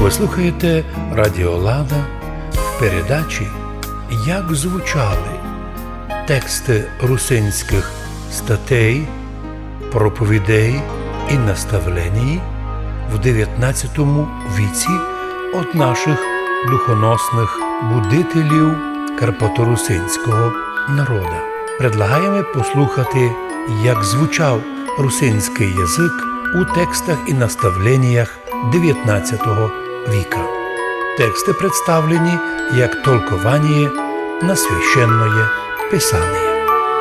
Ви слухаєте Радіо Лада в передачі «Як звучали тексти русинських статей, проповідей і наставлень в 19 віці від наших духоносних будителів карпаторусинського народу». Предлагаємо послухати, як звучав русинський язик у текстах і наставленнях 19 віка. Тексти представлені як толкование на священное Писание.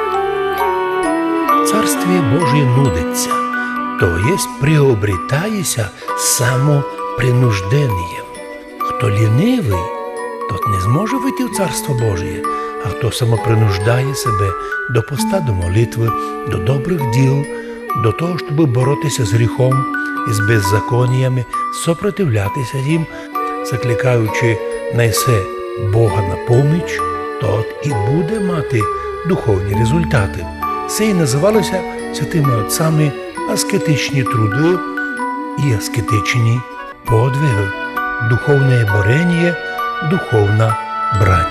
Царствие Божие нудится, то есть приобретається самопринуждением. Хто лінивий, тот не зможе вийти в Царство Божие, а хто самопринуждає себе до поста, до молитви, до добрих діл, до того, щоб боротися з гріхом і з беззаконнями, сопротивлятися їм, закликаючи найсе Бога на поміч, тот і буде мати духовні результати. Це і називалося святими отцями аскетичні труди і аскетичні подвиги, духовне борення, духовна брань.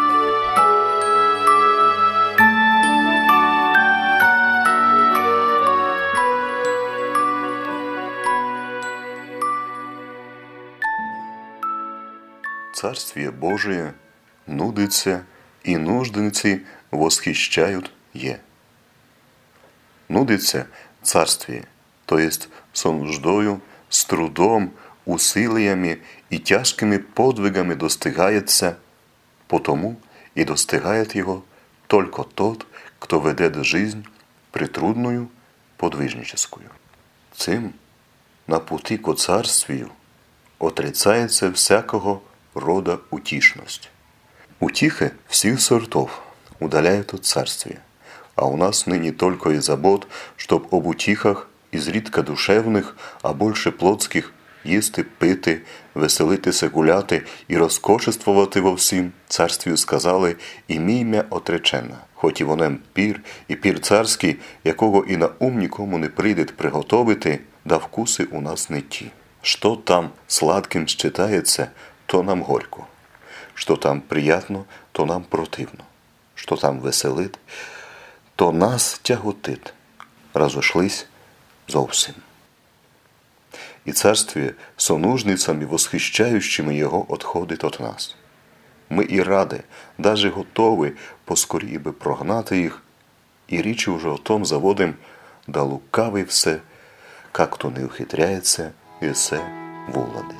Царствие Божие нудится, и нужденцы восхищают е. Нудится царствие, то есть со нуждою, с трудом, усилиями и тяжкими подвигами достигается, потому и достигает его только тот, кто ведет жизнь притрудную, подвижническую. Цим на пути ко царствию отрицается всякого рода утішність. Утихи всех сортов удаляют от царствия, а у нас ныне только и забот, чтоб об утихах, изредка душевных, а больше плотских, їсти, пити, веселитися, гуляти і розкошествувати во всім царствію сказали ім'я отречена, хоч і вонем пір, і пір царський, якого і на ум нікому не прийде приготовити, да вкуси у нас не ті. Що там сладким считається, то нам горько. Що там приятно, то нам противно. Що там веселит, то нас тяготит. Разошлись зовсім. І царствие со нужницами, восхищающими його, отходить от нас. Ми і ради, даже готові поскоріше би прогнати їх, і річі уже о том заводим, да лукавий все, как то не ухитряється і все вуладити.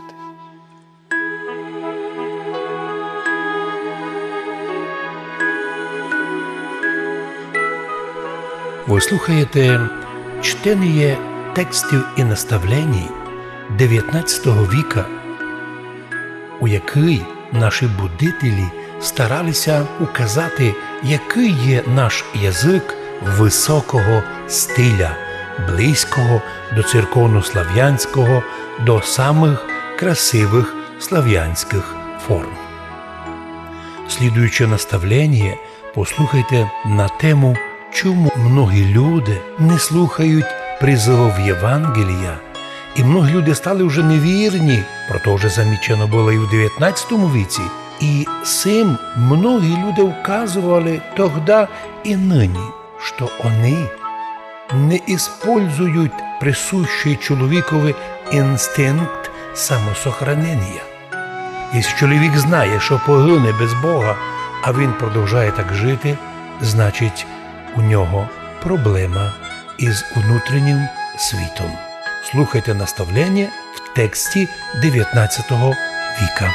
Ви слухаєте чтення текстів і наставлень 19 віка, у який наші будителі старалися указати, який є наш язик високого стиля, близького до церковно-слав'янського, до самих красивих слав'янських форм. Слідуюче наставлення послухайте на тему, чому многі люди не слухають призовів Євангелія, і многі люди стали вже невірні, про то вже замічено було і в 19 віці, і цим многі люди вказували тогда і нині, що вони не использують присущий чоловікові інстинкт самосохранення. Якщо чоловік знає, що погине без Бога, а він продовжує так жити, значить, у нього проблема із внутрішнім світом. Слухайте наставлення в тексті 19 віка.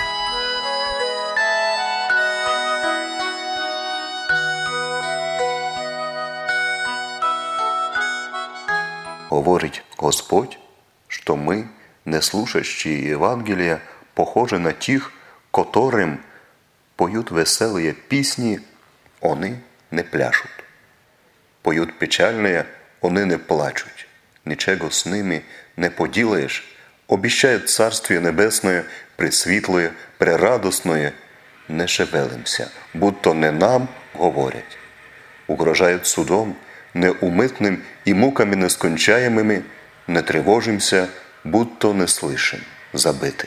Говорить Господь, що ми, не слушаючи Євангелія, похожі на тих, которым поют веселые пісні, вони не пляшуть. Поют печальные, вони не плачуть. Нічого з ними не поділаєш. Обіщають Царствие Небесное, пресвітлое, прерадостное, не шевелимся, будто не нам говорять. Угрожають судом, неумитним і муками нескончаємими, не тривожимся, будто не слышим, забити.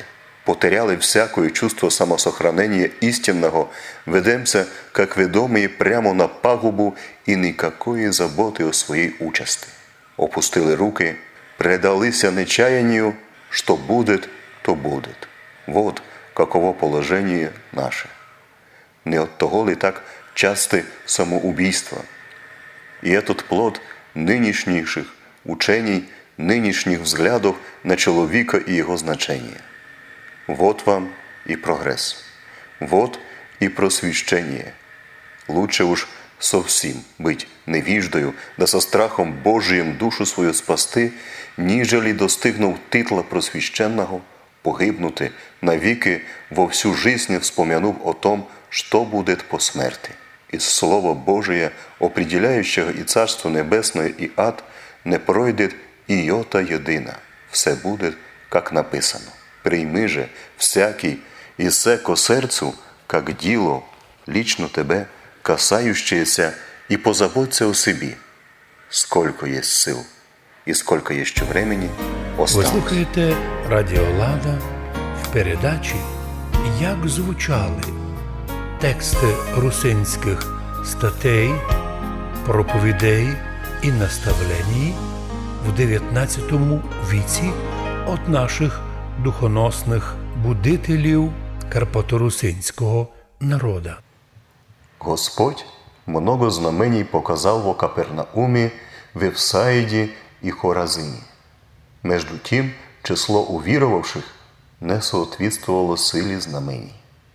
потеряли всякое чувство самосохранения истинного, ведемся, как ведомые, прямо на пагубу и никакой заботы о своей участи. Опустили руки, предалися нечаянию, что будет, то будет. Вот каково положение наше. Не от того ли так часто самоубийство? И этот плод нынешних учений, нынешних взглядов на человека и его значение. Вот вам и прогресс. Вот и просвещение. Лучше уж совсем быть невіждою, да со страхом Божиим душу свою спасти, ніжели достигнув титла просвященного, погибнути навіки, во всю жизнь вспомянув о том, что будет по смерти. Из Слова Божия, определяющего и Царство Небесное, и ад, не пройдет и йота єдина. Все будет, как написано. Прийми же всякий и се ко сердцу, как діло, лично тебе, касающееся, и позаботься о себе, сколько есть сил и сколько еще времени осталось. Ви слухаєте Радіо Лада в передачі «Як звучали тексти русинських статей, проповідей і наставлень в 19 віці від наших духоносних будителів карпаторусинського народа». Господь много знамений показал во Капернауме, Вифсаиде и Хоразине. Между тем, число уверовавших не соответствовало силе знамений.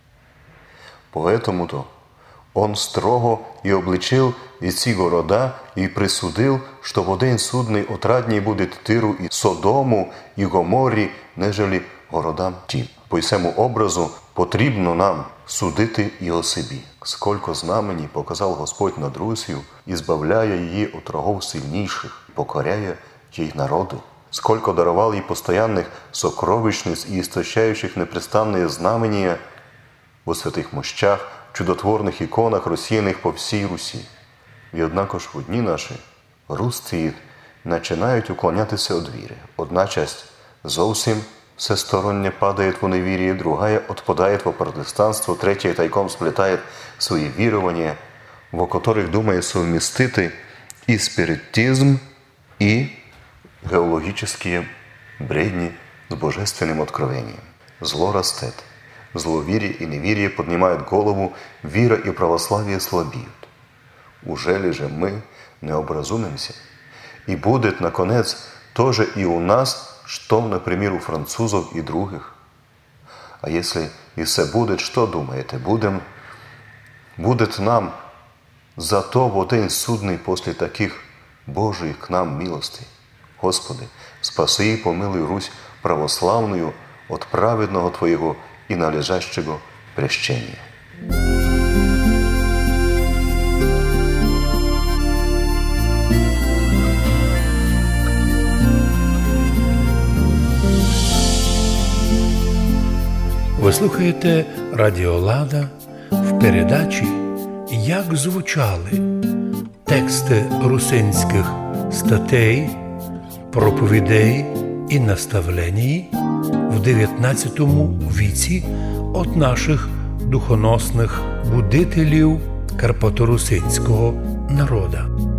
Поэтому-то Он строго и обличил эти города и присудил, что в день судный отрадней будет Тиру и Содому и Гоморі, нежели городам тим. По цьому образу потрібно нам судити і о собі. Сколько знамені показав Господь над Русью, избавляя її от рогов сильнейших, покоряя їй народу. Сколько даровал ей постоянных сокровищниц и истощающих непрестанные знамения во святых мощах, чудотворних іконах, розсіяних по всій Русі. І однако ж в дні наші русці починають уклонятися від віри. Одна часть зовсім всесторонне падает в невір'я, другая отпадает во протестанство, третья тайком сплетает свои вірування, во которых думає совместити и спиритизм, и геологические бредни с божественным откровением. Зло растет. Зловерие и неверие поднимают голову, вера и православие слабеют. Ужели же мы не образумимся? И будет, наконец, тоже и у нас, что, например, у французов и других. А если и все будет, что думаете? Будет нам зато в день судный после таких Божиих к нам милостей. Господи, спаси и помилуй Русь православную от праведного Твоего и належащего прещения. Ви слухаєте Радіо Лада в передачі «Як звучали тексти русинських статей, проповідей і наставлень в 19 віці від наших духоносних будителів карпаторусинського народа».